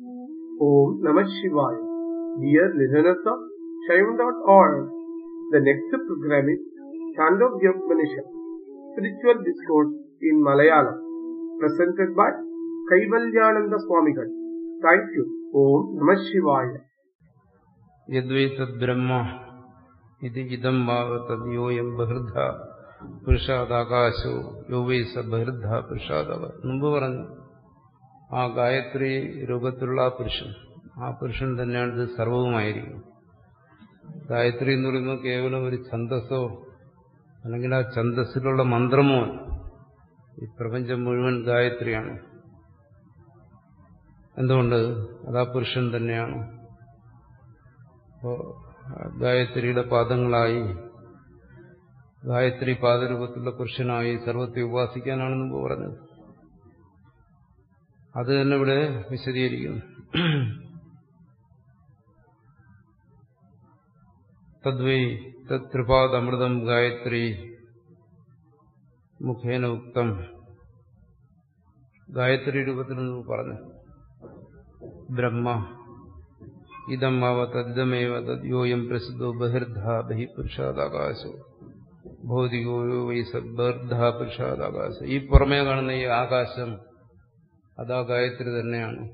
Om Namah Shivaya. Dear listeners of Shaivan.org, the next program is Chandogyopanishad, Spiritual Discourse in Malayalam, presented by Kaivalyananda Swamigal. Thank you. Om Namah Shivaya. യദ്വൈ തദ്ബ്രഹ്മ ഇത് ഇദം വാവ തദ്യോയം ബഹിർധ പുരുഷാദാകാശോ യോ Y സ ബഹിർധ പുരുഷാദാകാശ. മുമ്പ് പറഞ്ഞു ആ ഗായത്രി രൂപത്തിലുള്ള ആ പുരുഷൻ തന്നെയാണ് ഇത് സർവവുമായിരിക്കും. ഗായത്രി എന്ന് പറയുന്നത് കേവലം ഒരു ഛന്ദസ്സോ അല്ലെങ്കിൽ ആ ഛന്ദസ്സിലുള്ള മന്ത്രമോ. ഈ പ്രപഞ്ചം മുഴുവൻ ഗായത്രിയാണ്. എന്തുകൊണ്ട്? അതാ പുരുഷൻ തന്നെയാണ്. ഗായത്രിയുടെ പാദങ്ങളായി, ഗായത്രി പാദരൂപത്തിലുള്ള പുരുഷനായി സർവത്തെ ഉപാസിക്കാനാണ് മുമ്പ് പറഞ്ഞത്. അത് തന്നെ ഇവിടെ വിശദീകരിക്കുന്നു. തദ്വൈ തത്കൃപാദമൃതം ഗായത്രി മുഖേന ഉക്തം. ഗായത്രി രൂപത്തിൽ നിന്ന് പറഞ്ഞു ബ്രഹ്മ ഇതം ആവ തദ്ദമേവ തദ്യോയം പ്രസിദ്ധോ ബഹിർധ ബഹി പുരുഷാദാകാശോ ഭൗതികോ വൈ സബർധ പുരുഷാദാകാശ. ഈ പുറമേ കാണുന്ന ഈ ആകാശം അതാ ഗായത്രി തന്നെയാണ്.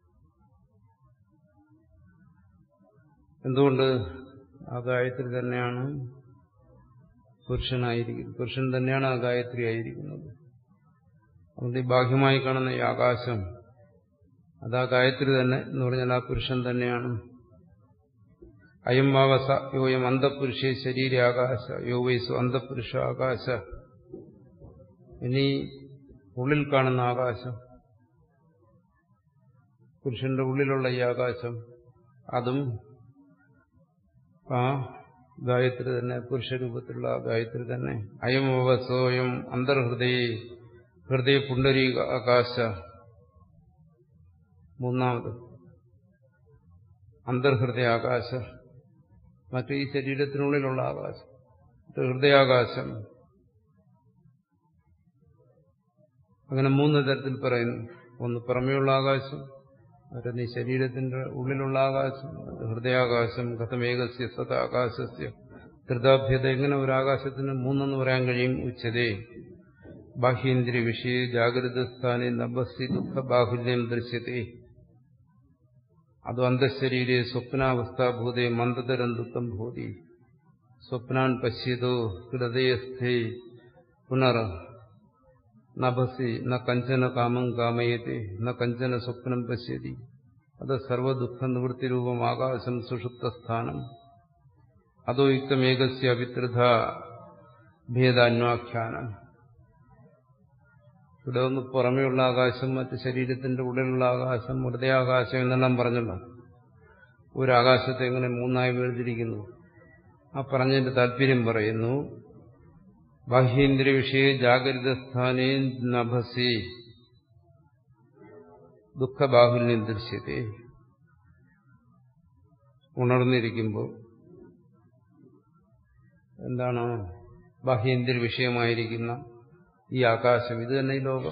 എന്തുകൊണ്ട്? ആ ഗായത്രി തന്നെയാണ് പുരുഷനായിരിക്കുന്നത്. പുരുഷൻ തന്നെയാണ് ആ ഗായത്രി ആയിരിക്കുന്നത്. അതുകൊണ്ട് ഈ ബാഹ്യമായി കാണുന്ന ഈ ആകാശം അതാ ഗായത്രി തന്നെ എന്ന് പറഞ്ഞാൽ ആ പുരുഷൻ തന്നെയാണ്. അയം വാവസ യോയം അന്തപുരുഷേ ശരീര ആകാശ യോ വൈസു അന്തപുരുഷ ആകാശ. ഇനി ഉള്ളിൽ കാണുന്ന ആകാശം, പുരുഷന്റെ ഉള്ളിലുള്ള ഈ ആകാശം, അതും ആ ഗായത്രി തന്നെ, പുരുഷരൂപത്തിലുള്ള ആ ഗായത്രി തന്നെ. അയം വസോയം ഹൃദയ പുണ്ടരീക ആകാശ. മൂന്നാമത് അന്തർഹൃദയ ആകാശ, മറ്റു ഈ ശരീരത്തിനുള്ളിലുള്ള ആകാശം, ഹൃദയാകാശം. അങ്ങനെ മൂന്ന് തരത്തിൽ പറയുന്നു. ഒന്ന് പുറമേയുള്ള ആകാശം, മറ്റൊന്ന് ഈ ശരീരത്തിന്റെ ഉള്ളിലുള്ള ആകാശം, ഹൃദയാകാശം. കഥമേകസ്യ സത ആകാശസ്യ ധൃതാഭ്യത. എങ്ങനെ ഒരു ആകാശത്തിന് മൂന്നെന്ന് പറയാൻ കഴിയും? ഉച്ചതേ ബാഹ്യേന്ദ്രിയ വിഷയ ജാഗ്രതസ്ഥാനെ നഭസ്സി ദുഃഖ ബാഹുല്യം ദൃശ്യത്തെ. അത് അന്തഃശരീരേ സ്വപ്നാവസ്ഥാഭൂതേ മന്ദതരം ദുഃഖം ഭൂതി. സ്വപ്നാൻ പശ്യതോ ഹൃദയസ്ഥേ പുനർ നഭസി ന കഞ്ചന കാമം കാമയത്തെ ന കഞ്ചന സ്വപ്നം പശ്യതി. അത് സർവദുഃഖ നിവൃത്തിരൂപം ആകാശം സുഷുപ്തസ്ഥാനം. അതോ യുക്തമേകസ്യ അവിത്രധ ഭേദാന്വാഖ്യാനം. ഇവിടെ ഒന്ന് പുറമേയുള്ള ആകാശം, മറ്റ് ശരീരത്തിന്റെ ഉള്ളിലുള്ള ആകാശം, ഹൃദയാകാശം എന്നെല്ലാം പറഞ്ഞല്ലോ. ഒരു ആകാശത്തെ എങ്ങനെ മൂന്നായി വേർതിരിക്കുന്നു? ആ പറഞ്ഞതിന്റെ താല്പര്യം പറയുന്നു. ബാഹ്യേന്ദ്രിയ വിഷയ ജാഗ്രതസ്ഥാനേ നഭസി ദുഃഖബാഹുല്യം ദൃശ്യത്തെ. ഉണർന്നിരിക്കുമ്പോൾ എന്താണ്? ബാഹ്യേന്ദ്രിയ വിഷയമായിരിക്കുന്ന ഈ ആകാശം, ഇത് തന്നെ ഈ ലോകം.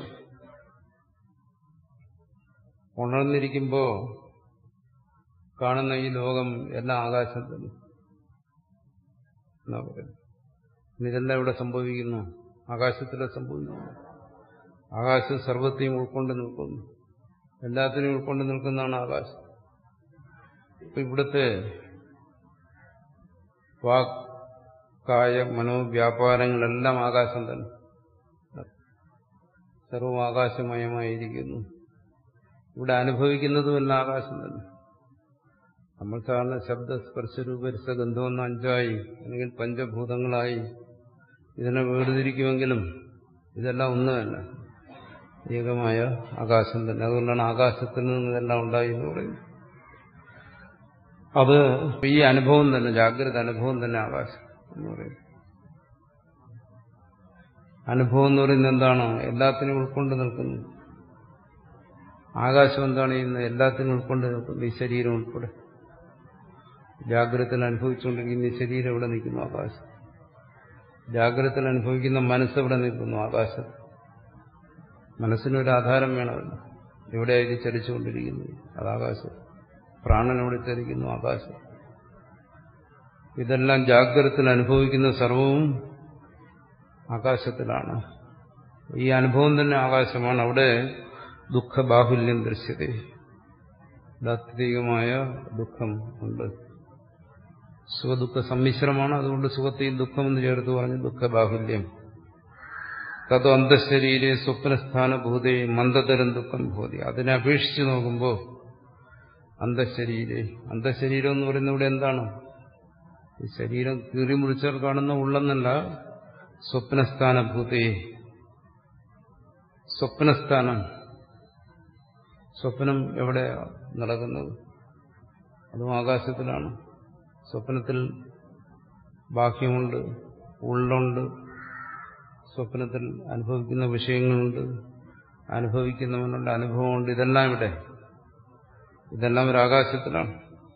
ഉണർന്നിരിക്കുമ്പോ കാണുന്ന ഈ ലോകം എല്ലാം ആകാശം തന്നെ എന്നാ പറയുന്നത്. ഇതെല്ലാം ഇവിടെ സംഭവിക്കുന്നു, ആകാശത്തിലെ സംഭവിക്കുന്നു. ആകാശം സർവത്തെയും ഉൾക്കൊണ്ട് നിൽക്കുന്നു, എല്ലാത്തിനെയും ഉൾക്കൊണ്ട് നിൽക്കുന്നതാണ് ആകാശം. ഇപ്പൊ ഇവിടുത്തെ വാക് കായ മനോവ്യാപാരങ്ങളെല്ലാം ആകാശം തന്നെ, സർവം ആകാശമയമായിരിക്കുന്നു. ഇവിടെ അനുഭവിക്കുന്നതുമെല്ലാം ആകാശം തന്നെ. നമ്മൾ സാധാരണ ശബ്ദ സ്പർശ രൂപരസ ഗന്ധമെന്ന അഞ്ചായി അല്ലെങ്കിൽ പഞ്ചഭൂതങ്ങളായി ഇതിനെ വേർതിരിക്കുമെങ്കിലും ഇതെല്ലാം ഒന്ന് തന്നെ, ഏകമായ ആകാശം തന്നെ. അതുകൊണ്ടാണ് ആകാശത്തിൽ നിന്ന് ഇതെല്ലാം ഉണ്ടായി എന്ന് പറയുന്നത്. അത് ഈ അനുഭവം തന്നെ, ജാഗ്രത അനുഭവം തന്നെ ആകാശം എന്ന് പറയുന്നത്. അനുഭവം എന്ന് പറയുന്നത് എന്താണ്? എല്ലാത്തിനും ഉൾക്കൊണ്ട് നിൽക്കുന്നു. ആകാശം എന്താണ് ചെയ്യുന്നത്? എല്ലാത്തിനും ഉൾക്കൊണ്ട് നിൽക്കുന്നു, ഈ ശരീരം ഉൾപ്പെടെ. ജാഗ്രതയിൽ അനുഭവിച്ചുകൊണ്ടിരിക്കുന്ന ഈ ശരീരം എവിടെ നിൽക്കുന്നു? ആകാശം. ജാഗ്രതയിൽ അനുഭവിക്കുന്ന മനസ്സെവിടെ നിൽക്കുന്നു? ആകാശം. മനസ്സിനൊരു ആധാരം വേണമല്ലോ. എവിടെയായി ചലിച്ചുകൊണ്ടിരിക്കുന്നത്? അത് ആകാശം. പ്രാണനോട് ചലിക്കുന്നു, ആകാശം. ഇതെല്ലാം ജാഗ്രതത്തിൽ അനുഭവിക്കുന്ന സർവവും ആകാശത്തിലാണ്. ഈ അനുഭവം തന്നെ ആകാശമാണ്. അവിടെ ദുഃഖബാഹുല്യം ദൃശ്യത, താത്വികമായ ദുഃഖം ഉണ്ട്. സുഖദുഃഖ സമ്മിശ്രമാണ്. അതുകൊണ്ട് സുഖത്തെയും ദുഃഖമെന്ന് ചേർത്ത് പറഞ്ഞു ദുഃഖബാഹുല്യം. തത് അന്തഃശരീരെ സ്വപ്നസ്ഥാനഭൂതേ മന്ദതരം ദുഃഖം ഭൂതി. അതിനെ അപേക്ഷിച്ച് നോക്കുമ്പോൾ അന്തഃശരീരം എന്ന് പറയുന്നത് ഇവിടെ എന്താണ്? ഈ ശരീരം കീറി മുറിച്ചാൽ കാണുന്ന ഉള്ളെന്നല്ല. സ്വപ്നസ്ഥാനഭൂതേ, സ്വപ്നസ്ഥാനം. സ്വപ്നം എവിടെ നടക്കുന്നത്? അതും ആകാശത്തിലാണ്. സ്വപ്നത്തിൽ ബാഹ്യമുണ്ട്, ഉള്ളുണ്ട്. സ്വപ്നത്തിൽ അനുഭവിക്കുന്ന വിഷയങ്ങളുണ്ട്, അനുഭവിക്കുന്നവനുണ്ട്, അനുഭവമുണ്ട്. ഇതെല്ലാം ഇവിടെ, ഇതെല്ലാം ഒരു ആകാശത്തിലാണ്.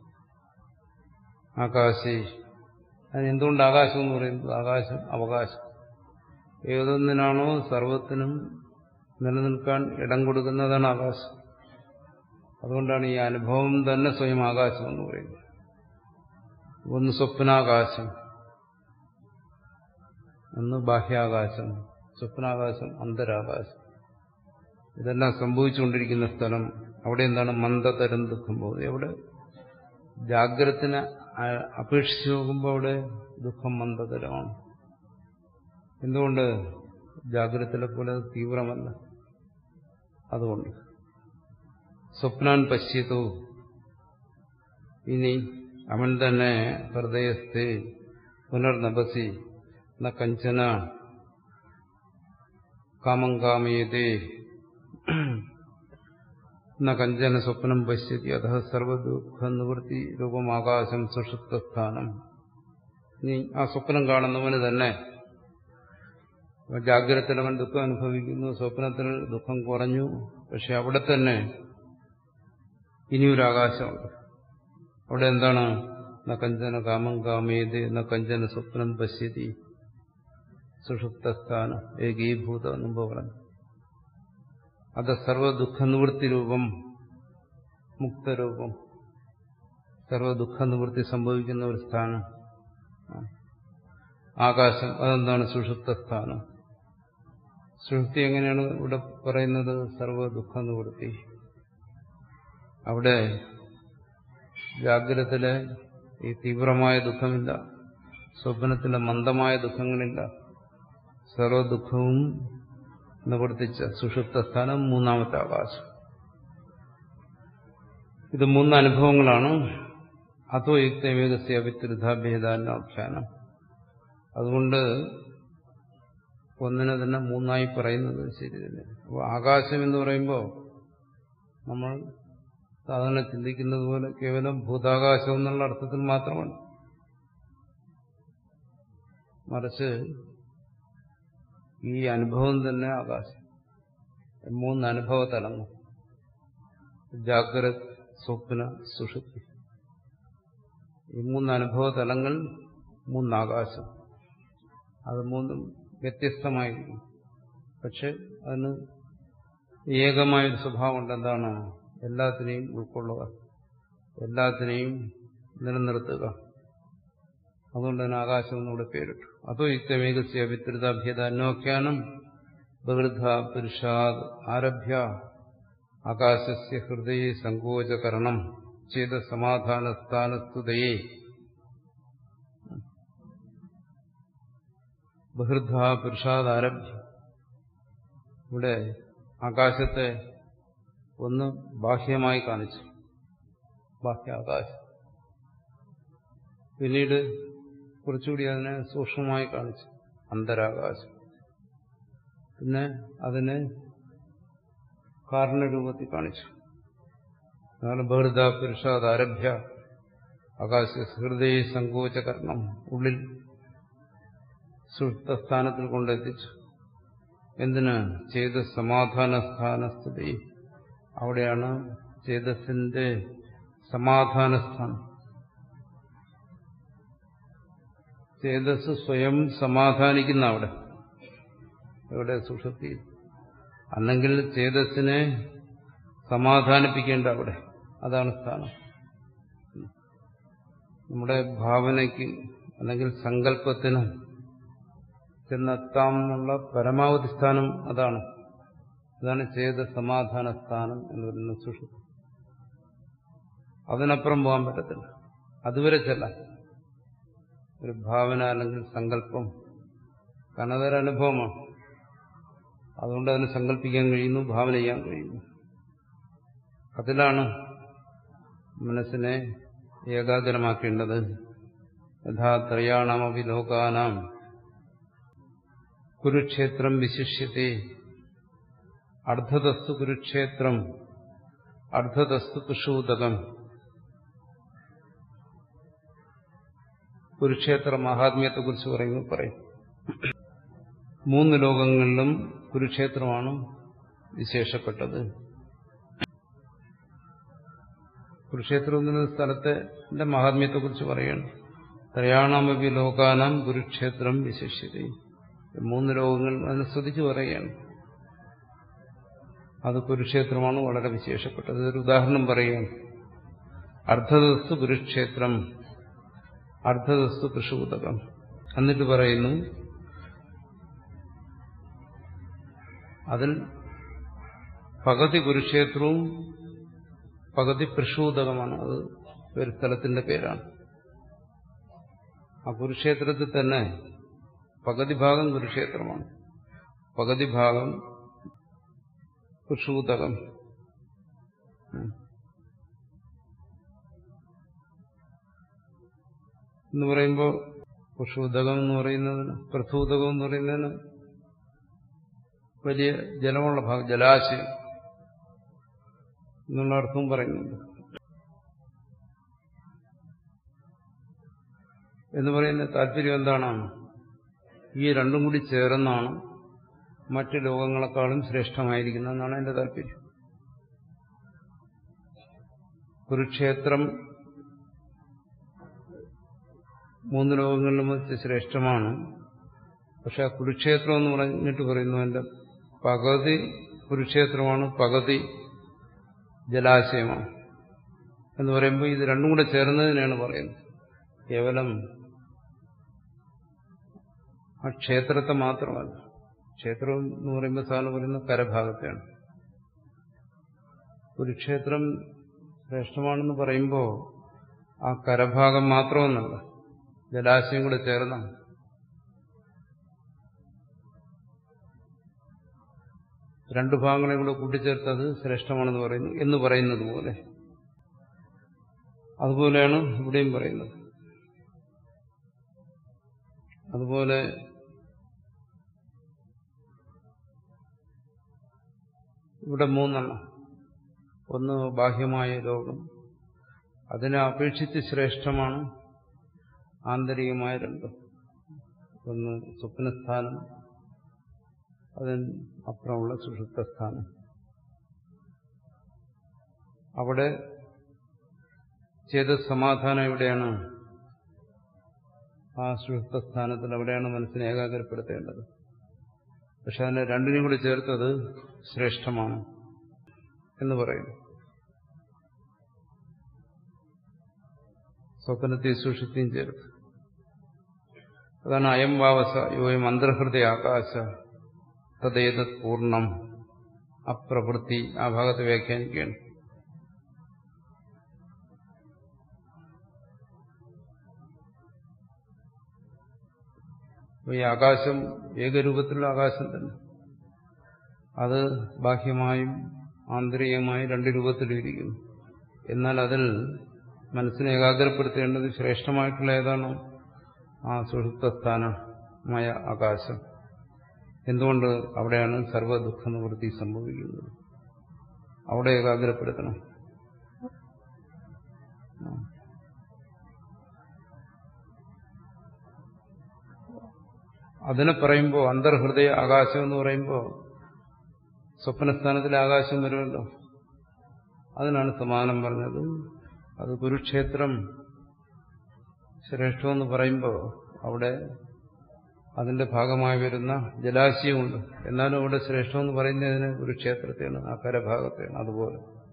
ആകാശി. അതിനെന്തുകൊണ്ട് ആകാശം എന്ന് പറയുന്നത്? ആകാശം അവകാശം. ഏതൊന്നിനാണോ സർവത്തിനും നിലനിൽക്കാൻ ഇടം കൊടുക്കുന്നതാണ് ആകാശം. അതുകൊണ്ടാണ് ഈ അനുഭവം തന്നെ സ്വയം ആകാശം എന്ന് പറയുന്നത്. ഒന്ന് സ്വപ്നാകാശം, ഒന്ന് ബാഹ്യാകാശം. സ്വപ്നാകാശം, അന്തരാകാശം. ഇതെല്ലാം സംഭവിച്ചുകൊണ്ടിരിക്കുന്ന സ്ഥലം. അവിടെ എന്താണ്? മന്ദതരം ദുഃഖം പോകുന്നത്. അവിടെ ജാഗ്രതത്തിനെ അപേക്ഷിച്ച് നോക്കുമ്പോൾ അവിടെ ദുഃഖം മന്ദതരമാണ്. എന്തുകൊണ്ട്? ജാഗ്രതത്തിലെ പോലെ തീവ്രമല്ല. അതുകൊണ്ട് സ്വപ്നാൻ പശ്യതോ, ഇനി അവൻ തന്നെ ഹൃദയസ്ഥേ പുനർനഭസി ന കഞ്ചന കാമം കാമയതേ ന കഞ്ചന സ്വപ്നം പശ്യതി അധ സർവദുഃഖ നിവൃത്തി രൂപമാകാശം സുഷുപ്തസ്ഥാനം. ഇനി ആ സ്വപ്നം കാണുന്നവന് തന്നെ ജാഗ്രതത്തിൽ അവൻ ദുഃഖം അനുഭവിക്കുന്നു, സ്വപ്നത്തിൽ ദുഃഖം കുറഞ്ഞു. പക്ഷെ അവിടെ തന്നെ ഇനിയൊരാകാശമുണ്ട്. അവിടെ എന്താണ്? ന കഞ്ചന കാമം കാമേത് ന കഞ്ചന സ്വപ്നം പശ്യതി സുഷുപ്തസ്ഥാനം ഏകീഭൂത എന്നുമ്പോ പറഞ്ഞു. അത് സർവദുഃഖ നിവൃത്തി രൂപം, മുക്തരൂപം. സർവദുഃഖ നിവൃത്തി സംഭവിക്കുന്ന ഒരു സ്ഥാനം ആകാശം. അതെന്താണ്? സുഷുപ്തസ്ഥാനം. സുഷുപ്തി എങ്ങനെയാണ് ഇവിടെ പറയുന്നത്? സർവദുഃഖ നിവൃത്തി. അവിടെ ജാഗ്രതത്തിലെ ഈ തീവ്രമായ ദുഃഖമില്ല, സ്വപ്നത്തിലെ മന്ദമായ ദുഃഖങ്ങളില്ല. സർവദുഃഖവും നിവർത്തിച്ച സുഷുപ്തസ്ഥാനം, മൂന്നാമത്തെ ആകാശം. ഇത് മൂന്ന് അനുഭവങ്ങളാണ്. അതോ യുക്തവേഗസ്യ വിത്രുധാഭേദാഖ്യാനം. അതുകൊണ്ട് ഒന്നിനെ തന്നെ മൂന്നായി പറയുന്നത് ശരി തന്നെ. അപ്പോൾ ആകാശം എന്ന് പറയുമ്പോൾ നമ്മൾ സാധാരണ ചിന്തിക്കുന്നത് പോലെ കേവലം ഭൂതാകാശം എന്നുള്ള അർത്ഥത്തിൽ മാത്രമാണ്. മറിച്ച് ഈ അനുഭവം തന്നെ ആകാശം. മൂന്ന് അനുഭവ തലങ്ങൾ: ജാഗ്രത്, സ്വപ്ന, സുഷുപ്തി. ഈ മൂന്ന് അനുഭവ തലങ്ങൾ മൂന്നാകാശം. അത് മൂന്നും വ്യത്യസ്തമായിരിക്കും. പക്ഷെ അതിന് ഏകമായൊരു സ്വഭാവമുണ്ട്. എന്താണ്? എല്ലാത്തിനെയും ഉൾക്കൊള്ളുക, എല്ലാത്തിനെയും നിലനിർത്തുക. അതുകൊണ്ട് തന്നെ ആകാശം എന്നിവിടെ പേരിട്ടു. അതോ യുക്തമേകസ്യ വിത്രുതാഭ്യത അന്വാഖ്യാനം ബഹൃധ പുരുഷാദ് ആരഭ്യ ആകാശസ്യ ഹൃദയേ സങ്കോചകരണം ചേത സമാധാനസ്ഥാനസ്തുതയേ. ബഹൃധ പുരുഷാദ് ആരഭ്യ. ഇവിടെ ആകാശത്തെ ഒന്ന് ബാഹ്യമായി കാണിച്ചു, ബാഹ്യാകാശം. പിന്നീട് കുറച്ചുകൂടി അതിനെ സൂക്ഷ്മമായി കാണിച്ചു, അന്തരാകാശം. പിന്നെ അതിനെ കാരണരൂപത്തിൽ കാണിച്ചു. അതാണ് ബഹൃദ പുരുഷാദ് ആരഭ്യ ആകാശ ഹൃദയ സങ്കോചകരണം. ഉള്ളിൽ സുപ്തസ്ഥാനത്തിൽ കൊണ്ടെത്തിച്ചു. എന്തിന്? ചേതസ് സമാധാനസ്ഥാനസ്ഥിതി. അവിടെയാണ് ചേതസ്സിന്റെ സമാധാനസ്ഥാനം. ചേതസ് സ്വയം സമാധാനിക്കുന്ന അവിടെ, എവിടെ? സുഷുപ്തിയിൽ. അല്ലെങ്കിൽ ചേതസ്സിനെ സമാധാനിപ്പിക്കേണ്ട അവിടെ, അതാണ് സ്ഥാനം. നമ്മുടെ ഭാവനയ്ക്ക് അല്ലെങ്കിൽ സങ്കല്പത്തിന് ചെന്നെത്താമെന്നുള്ള പരമാവധി സ്ഥാനം അതാണ്. അതാണ് ചെയ്ത സമാധാന സ്ഥാനം എന്ന് പറയുന്ന സുഷുപ്തി. അതിനപ്പുറം പോകാൻ പറ്റത്തില്ല. അതുവരെ ചെല്ലാം ഒരു ഭാവന അല്ലെങ്കിൽ സങ്കല്പം. കാരണം അതൊരനുഭവമാണ്. അതുകൊണ്ട് അതിനെ സങ്കല്പിക്കാൻ കഴിയുന്നു, ഭാവന ചെയ്യാൻ കഴിയുന്നു. അതിലാണ് മനസ്സിനെ ഏകാഗ്രമാക്കേണ്ടത്. യഥാ ത്രയാണമപി ലോകാനാം കുരുക്ഷേത്രം വിശിഷ്യത്തെ അർദ്ധതസ്തു കുരുക്ഷേത്രം അർദ്ധതസ്തു കുശൂതകം. കുരുക്ഷേത്ര മഹാത്മ്യത്തെക്കുറിച്ച് പറയുമ്പോൾ പറയും, 3 ലോകങ്ങളിലും കുരുക്ഷേത്രമാണ് വിശേഷപ്പെട്ടത്. കുരുക്ഷേത്രം എന്ന സ്ഥലത്തിന്റെ മഹാത്മ്യത്തെക്കുറിച്ച് പറയുകയാണ്. ത്രയാണമപി ലോകാനാം കുരുക്ഷേത്രം വിശേഷ്യത്തെ. 3 ലോകങ്ങൾ അതിനെ സ്തുതിച്ച് പറയുകയാണ്. അത് കുരുക്ഷേത്രമാണ് വളരെ വിശേഷപ്പെട്ടത്. ഒരു ഉദാഹരണം പറയുകയാണ്. അർദ്ധതസ്തു കുരുക്ഷേത്രം അർദ്ധതസ്തു കൃഷൂതകം. എന്നിട്ട് പറയുന്നു, അതിൽ പകുതി കുരുക്ഷേത്രവും പകുതി പ്രക്ഷൂതകമാണ്. അത് ഒരു സ്ഥലത്തിന്റെ പേരാണ്. ആ കുരുക്ഷേത്രത്തിൽ തന്നെ പകുതി ഭാഗം കുരുക്ഷേത്രമാണ്, പകുതി ഭാഗം പ്രക്ഷൂതകം. എന്ന് പറയുമ്പോൾ പ്രക്ഷൂതകം എന്ന് പറയുന്നതിന്, പ്രഥൂതകം എന്ന് പറയുന്നതിന് വലിയ ജലമുള്ള ഭാഗം, ജലാശയം എന്നുള്ള അർത്ഥവും പറയുന്നുണ്ട്. എന്ന് പറയുന്ന താല്പര്യം എന്താണ്? ഈ രണ്ടും കൂടി ചേർന്നാണ് മറ്റ് ലോകങ്ങളെക്കാളും ശ്രേഷ്ഠമായിരിക്കുന്നതെന്നാണ് എന്റെ താല്പര്യം. കുരുക്ഷേത്രം 3 ലോകങ്ങളിലും വെച്ച് ശ്രേഷ്ഠമാണ്. പക്ഷെ ആ കുരുക്ഷേത്രം എന്ന് പറഞ്ഞിട്ട് പറയുന്നു എന്റെ പകുതി കുരുക്ഷേത്രമാണ്, പകുതി ജലാശയമാണ് എന്ന് പറയുമ്പോൾ ഇത് രണ്ടും കൂടെ ചേർന്നതിനാണ് പറയുന്നത്. കേവലം ആ ക്ഷേത്രത്തെ മാത്രമല്ല. ക്ഷേത്രം എന്ന് പറയുമ്പോൾ സാധാരണ പറയുന്ന കരഭാഗത്തെയാണ്. കുരുക്ഷേത്രം ശ്രേഷ്ഠമാണെന്ന് പറയുമ്പോൾ ആ കരഭാഗം മാത്രമെന്നല്ല, ജലാശയം കൂടെ ചേർന്നാണ്. രണ്ടു ഭാഗങ്ങളെ കൂടെ കൂട്ടിച്ചേർത്തത് ശ്രേഷ്ഠമാണെന്ന് പറയുന്നു എന്ന് പറയുന്നത് പോലെ, അതുപോലെയാണ് ഇവിടെയും പറയുന്നത്. അതുപോലെ ഇവിടെ 3 ഒന്ന് ബാഹ്യമായ ലോകം, അതിനെ അപേക്ഷിച്ച് ശ്രേഷ്ഠമാണ് ആന്തരികമായ 2. ഒന്ന് സ്വപ്നസ്ഥാനം, അതിന് അപ്പുറമുള്ള സുഷുപ്തസ്ഥാനം. അവിടെ ചെയ്ത സമാധാനം എവിടെയാണ്? ആ സുഷുപ്തസ്ഥാനത്തിൽ അവിടെയാണ് മനസ്സിനെ ഏകാഗ്രപ്പെടുത്തേണ്ടത്. പക്ഷെ അതിനെ രണ്ടിനും കൂടി ചേർത്തത് ശ്രേഷ്ഠമാണ് എന്ന് പറയുന്നു. സ്വപ്നത്തെയും സുഷുപ്തിയും ചേർത്ത്. അതാണ് അയം വാവസ യോയം അന്തർഹൃദയ ആകാശ തദ്ദേതത് പൂർണ്ണം അപ്രവൃത്തി. ആ ഭാഗത്ത് വ്യാഖ്യാനിക്കുകയാണ്. ഈ ആകാശം ഏകരൂപത്തിലുള്ള ആകാശം തന്നെ, അത് ബാഹ്യമായും ആന്തരികമായും 2 രൂപത്തിലിരിക്കുന്നു. എന്നാൽ അതിൽ മനസ്സിനെ ഏകാഗ്രപ്പെടുത്തേണ്ടത് ശ്രേഷ്ഠമായിട്ടുള്ള ഏതാണ്? ആ സുഷുപ്തസ്ഥാനമായ ആകാശം. എന്തുകൊണ്ട്? അവിടെയാണ് സർവ്വദുഃഖ നിവൃത്തി സംഭവിക്കുന്നത്. അവിടെ ഏകാഗ്രപ്പെടുത്തണം. അതിനെ പറയുമ്പോൾ അന്തർഹൃദയ ആകാശം എന്ന് പറയുമ്പോൾ സ്വപ്നസ്ഥാനത്തിലെ ആകാശം വരുമല്ലോ. അതിനാണ് സമാനം പറഞ്ഞത്. അത് കുരുക്ഷേത്രം ശ്രേഷ്ഠമെന്ന് പറയുമ്പോൾ അവിടെ അതിന്റെ ഭാഗമായി വരുന്ന ജലാശയമുണ്ട്. എന്നാലും അവിടെ ശ്രേഷ്ഠമെന്ന് പറയുന്നതിന് കുരുക്ഷേത്രത്തെയാണ്, ആ കരഭാഗത്തെയാണ്. അതുപോലെ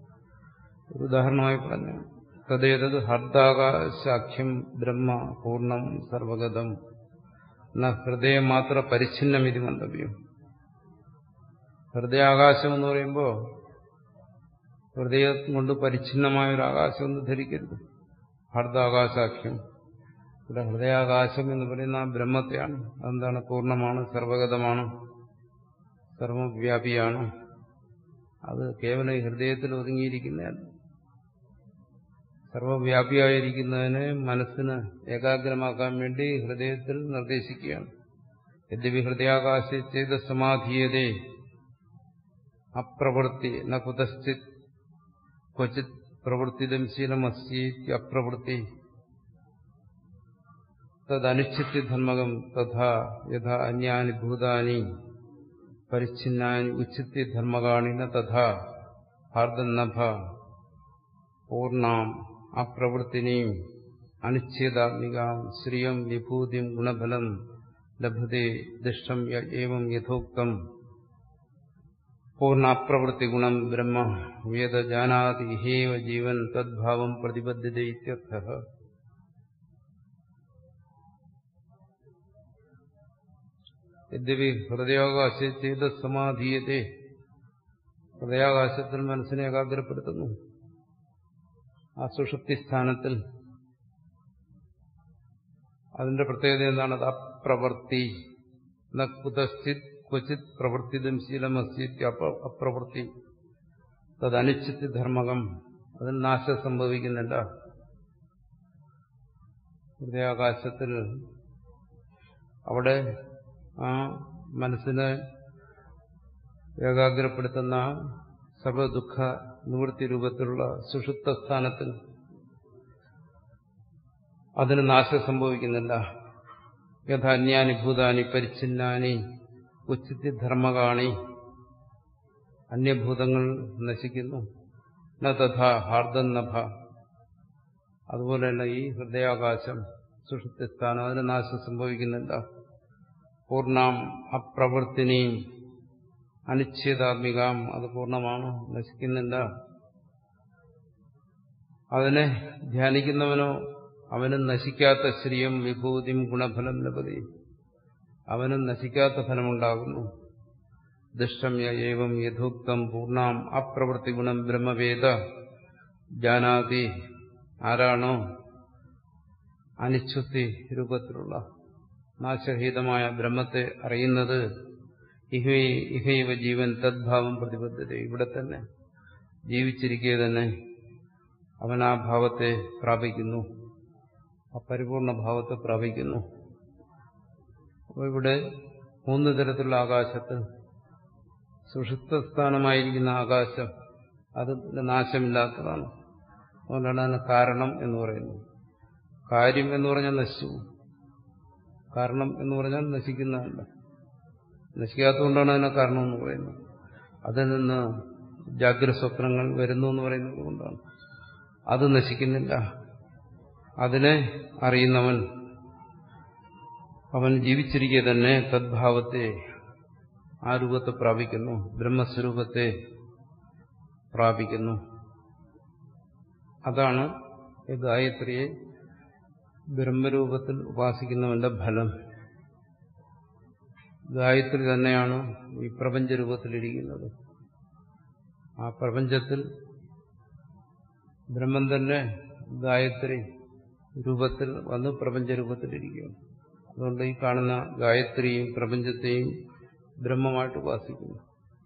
ഒരു ഉദാഹരണമായി പറഞ്ഞു. തദ്ദേതത് ഹർദാകാശാഖ്യം ബ്രഹ്മ പൂർണ്ണം സർവഗതം ന ഹൃദയം മാത്ര പരിച്ഛിന്നമിതി മന്തവ്യം. ഹൃദയാകാശം എന്ന് പറയുമ്പോൾ ഹൃദയം കൊണ്ട് പരിച്ഛിന്നമായ ഒരു ആകാശം എന്ന് ധരിക്കരുത്. ഹർദാകാശാഖ്യം, ഇവിടെ ഹൃദയാകാശം എന്ന് പറയുന്ന ആ ബ്രഹ്മത്തെയാണ്. അതെന്താണ്? പൂർണ്ണമാണ്, സർവഗതമാണ്, സർവവ്യാപിയാണ്. അത് കേവലം ഈ ഹൃദയത്തിൽ ഒതുങ്ങിയിരിക്കുന്നതല്ല. സർവവ്യാപിയായിരിക്കുന്നതിനെ മനസ്സിന് ഏകാഗ്രമാക്കാൻ വേണ്ടി ഹൃദയത്തിൽ നിർദ്ദേശിക്കുകയാണ്. യദ്യപി ഹൃദയാകാശേ ചെയ്ത സമാധീയതേ അപ്രവൃത്തി ന കുതശ്ചിത് ക്വചിത് പ്രവൃത്തിദം ശീലമസ്യീതി അപ്രവൃത്തി തദനുച്ഛിത്യ ധർമ്മകം തഥാ യഥാ അന്യാനി ഭൂതാനി പരിച്ഛിന്നാനി ഉച്ഛിത്യ ധർമ്മകാണി ന തഥാ ഹാർദന്നഭ പൂർണ്ണാം അപ്രവൃത്തിനീം അനുച്ഛേദാത്മികാം ശ്രിയം വിഭൂതിം ഗുണഫലം ലഭത്തെ ദൃഷ്ടം ഏവം യഥോക്തം പൂർണ്ണാപ്രവൃത്തി ഗുണം ബ്രഹ്മ വേദ ജാനാതി ഹേവ ജീവൻ തദ്ഭാവം പ്രതിബദ്ധത ഇത്യർത്ഥഃ. യദ്യപി ഹൃദയാകാശേ ചെയ്ത സമാധീയത്തെ, ഹൃദയാകാശത്തിൽ മനസ്സിനെ ഏകാഗ്രപ്പെടുത്തുന്നു. ആ സുഷുപ്തി സ്ഥാനത്തിൽ അതിന്റെ പ്രത്യേകത എന്താണ്? അത് അപ്രവൃത്തി ന കുതശ്ചിത് ക്വചിത് പ്രവൃത്തിദം ശീലമസ്യീതി അപ്രവൃത്തി തദനുച്ഛിത്യ ധർമ്മകം, അതിൽ നാശം സംഭവിക്കുന്നില്ല. ഹൃദയാകാശത്തിൽ അവിടെ ആ മനസ്സിനെ ഏകാഗ്രപ്പെടുത്തുന്ന സർവദുഃഖ നിവൃത്തി രൂപത്തിലുള്ള സുഷുപ്ത സ്ഥാനത്തിൽ അതിന് നാശം സംഭവിക്കുന്നില്ല. യഥാന്യാനി ഭൂതാനി പരിച്ഛിന്നാനി ഉച്ചിത്യ ധർമ്മകാണി, അന്യഭൂതങ്ങൾ നശിക്കുന്നു. ന തഥാ ഹാർദന്നഭ, അതുപോലെയല്ല ഈ ഹൃദയാകാശം സുഷുപ്തി സ്ഥാനം, അതിന് നാശം സംഭവിക്കുന്നില്ല. പൂർണ്ണാം അപ്രവൃത്തിനെയും അനുച്ഛേദാത്മികാം, അത് പൂർണ്ണമാണ്, നശിക്കുന്നില്ല. അതിനെ ധ്യാനിക്കുന്നവനോ അവനും നശിക്കാത്ത ശ്രീയം വിഭൂതിം ഗുണഫലം ലഭതി, അവനും നശിക്കാത്ത ഫലമുണ്ടാകുന്നു. ദുഷ്ടം ഏവം യഥോക്തം പൂർണ്ണാം അപ്രവൃത്തി ഗുണം ബ്രഹ്മവേദ ജാനാതി, ആരാണോ അനിച്ഛുത്തി രൂപത്തിലുള്ള നാശരഹിതമായ ബ്രഹ്മത്തെ അറിയുന്നത്, ഇഹൈവ ജീവൻ തദ്ഭാവം പ്രതിബദ്ധത, ഇവിടെ തന്നെ ജീവിച്ചിരിക്കെ തന്നെ അവൻ ആ ഭാവത്തെ പ്രാപിക്കുന്നു, ആ പരിപൂർണ ഭാവത്തെ പ്രാപിക്കുന്നു. അപ്പോൾ ഇവിടെ മൂന്ന് തരത്തിലുള്ള ആകാശത്തിൽ സുഷുപ്തസ്ഥാനമായിരിക്കുന്ന ആകാശം അത് നാശമില്ലാത്തതാണ്. അതുകൊണ്ടാണ് അതിന് കാരണം എന്ന് പറയുന്നത്. കാര്യം എന്ന് പറഞ്ഞാൽ നശിച്ചു, കാരണം എന്ന് പറഞ്ഞാൽ നശിക്കുന്നതല്ല. നശിക്കാത്തതുകൊണ്ടാണ് അതിനെ കാരണം എന്ന് പറയുന്നത്. അതിൽ നിന്ന് ജാഗ്രസ്വപ്നങ്ങൾ വരുന്നു എന്ന് പറയുന്നത് കൊണ്ടാണ്. അത് നശിക്കുന്നില്ല. അതിനെ അറിയുന്നവൻ അവൻ ജീവിച്ചിരിക്കെ തന്നെ തദ്ഭാവത്തെ, ആ രൂപത്തെ പ്രാപിക്കുന്നു, ബ്രഹ്മസ്വരൂപത്തെ പ്രാപിക്കുന്നു. അതാണ് ഈ ഗായത്രിയെ ബ്രഹ്മരൂപത്തിൽ ഉപാസിക്കുന്നവന്റെ ഫലം. ഗായത്രി തന്നെയാണ് ഈ പ്രപഞ്ചരൂപത്തിലിരിക്കുന്നത്. ആ പ്രപഞ്ചത്തിൽ ബ്രഹ്മം തന്നെ ഗായത്രി രൂപത്തിൽ വന്ന് പ്രപഞ്ചരൂപത്തിലിരിക്കുകയാണ്. അതുകൊണ്ട് ഈ കാണുന്ന ഗായത്രിയും പ്രപഞ്ചത്തെയും ബ്രഹ്മമായിട്ട് ഉപാസിക്കുന്നു.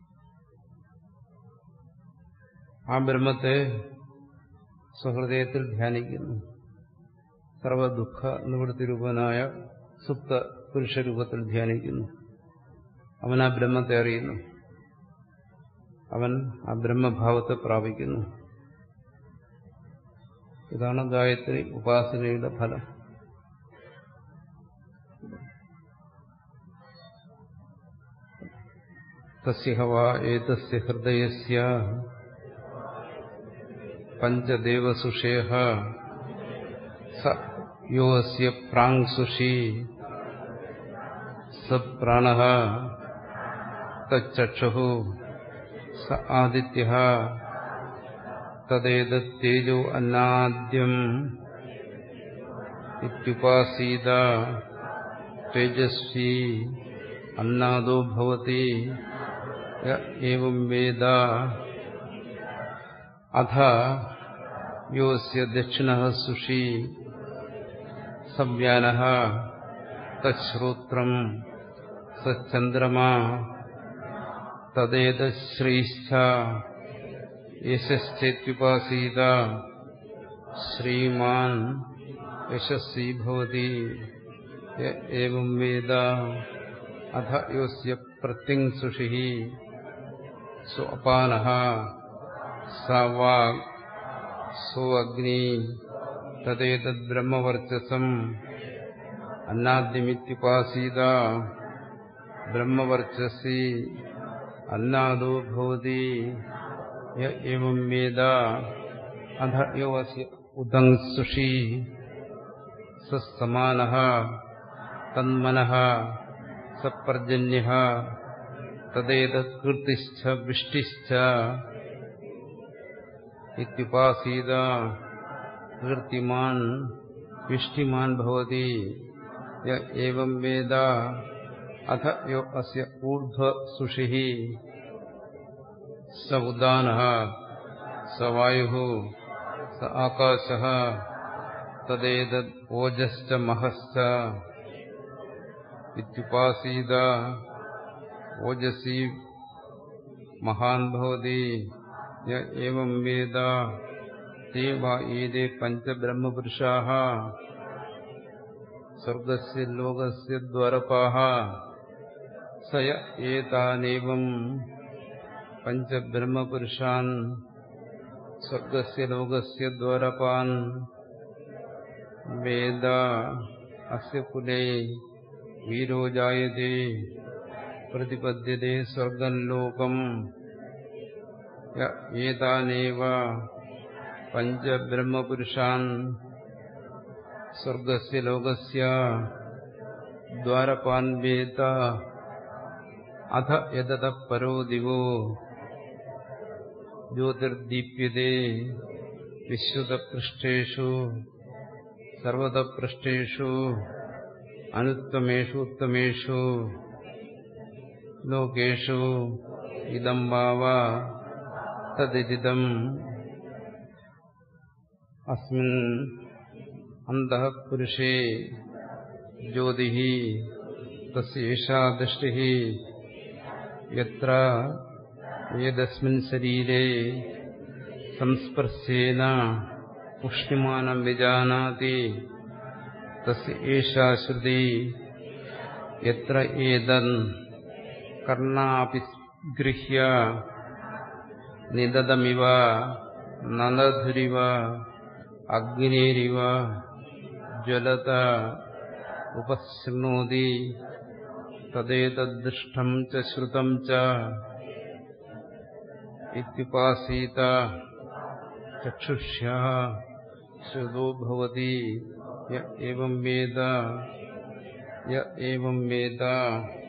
ആ ബ്രഹ്മത്തെ സ്വഹൃദയത്തിൽ ധ്യാനിക്കുന്നു. സർവദുഃഖ നിവൃത്തി രൂപനായ സുപ്ത പുരുഷരൂപത്തിൽ ധ്യാനിക്കുന്നു. അവൻ ആ ബ്രഹ്മത്തെ അറിയുന്നു, അവൻ ആ ബ്രഹ്മഭാവത്തെ പ്രാപിക്കുന്നു. ഇതാണ് ഗായത്രി ഉപാസനയുടെ ഫലം. തസ്യ വാ ഏതസ്യ ഹൃദയസ്യ പഞ്ചദേവസുഷേഹ സ യോസ്യ പ്രാങ്സുഷി സ പ്രാണഃ തച്ചക്ഷുഃ സ ആദിത്യഃ തദേതത്തേജോ അന്നാദ്യം ഇത്യുപാസീത തേജസ്വി അന്നാദോ ഭവതി യ ഏവം വേദ അഥ യോസ്യ ദക്ഷിണഃ സുഷി സവ്യാനഃ തശ്രോത്രം സചന്ദ്രമാ തദേതശ്രീശ്ച യശശ്ചേത്യുപാസീത ശ്രീമാൻ യശസ്വി ഭവതി യ ഏവം വേദ അഥ യോസ്യ പ്രത്യങ് സുഷിഃ സോ അപാനഃ സ വാഗ് സോ അഗ്നി തദേതദ് ബ്രഹ്മവർച്ചസം അന്നാദ്യമിത്യുപാസീത ബ്രഹ്മവർച്ചസി അന്നാദോ ഭവതി യ ഏവം വേദ അധ യോസ്യ ഉദങ് സുഷി സമാനഃ തന്മനഃ സപർജന്യഃ തദേതത് കീർത്തിശ്ച വിഷ്ടിശ്ച ഇത്യുപാസീത കീർത്തിമാൻ വിഷ്ടിമാൻ ഭവതി യ ഏവം വേദ അഥ യോ അസ്യ ഊർധ്വ സുഷിഃ സ ഉദാനഃ സ വായുഃ സ ആകാശഃ തദേതദ് ഓജശ്ച മഹശ്ച ഇത്യുപാസീത ഓജസി മഹാൻ ഭവതി യ ഏവം വേദ തേ വാ ഏതേ പഞ്ചബ്രഹ്മപുരുഷാഃ സ്വർഗസ്യ ലോകസ്യ ദ്വാരപാഃ സ യ ഏതാനേവം പഞ്ചബ്രഹ്മപുരുഷാൻ സ്വർഗസ്യ ലോകസ്യ ദ്വാരപാൻ വേദ അസ്യ കുലേ വീരോ ജായതേ പ്രതിപദ്യതേ സ്വർഗം ലോകം യ ഏതാനേവ പഞ്ചബ്രഹ്മപുരുഷാൻ സ്വർഗസ്യ ലോകസ്യ ദ്വാരപാൻ വേദ അഥ യതതഃ പരോ ദിവോ ജ്യോതിർദീപ്യതേ വിശ്വതപൃഷ്ഠേഷു സർവതപൃഷ്ഠേഷു അനുത്തമേഷു ഉത്തമേഷു ലോകേഷു ഇദം വാവ തദിദം അസ്മിൻ അന്തഃ പുരുഷേ ജ്യോതിഃ തസ്യേഷാ ദൃഷ്ടിഃ യത്ര ഏതസ്മിൻ ശരീരേ സംസ്പർശേന പുഷ്ണിമാനം വിജാനാതി തസ്യ ഏഷാ ശ്രുതി യത്ര ഏതൻ കർണാപി ഗൃഹ്യ നിദതമിവ നനധുരിവ അഗ്നിരിവ ജ്വലത ഉപശൃണോതി തദേതദ്ദൃഷ്ടം ച ശ്രുതം ച ഇത്യുപാസീത ചക്ഷുഷ്യാ ശ്രുതോ ഭവതി യ ഏവം വേദ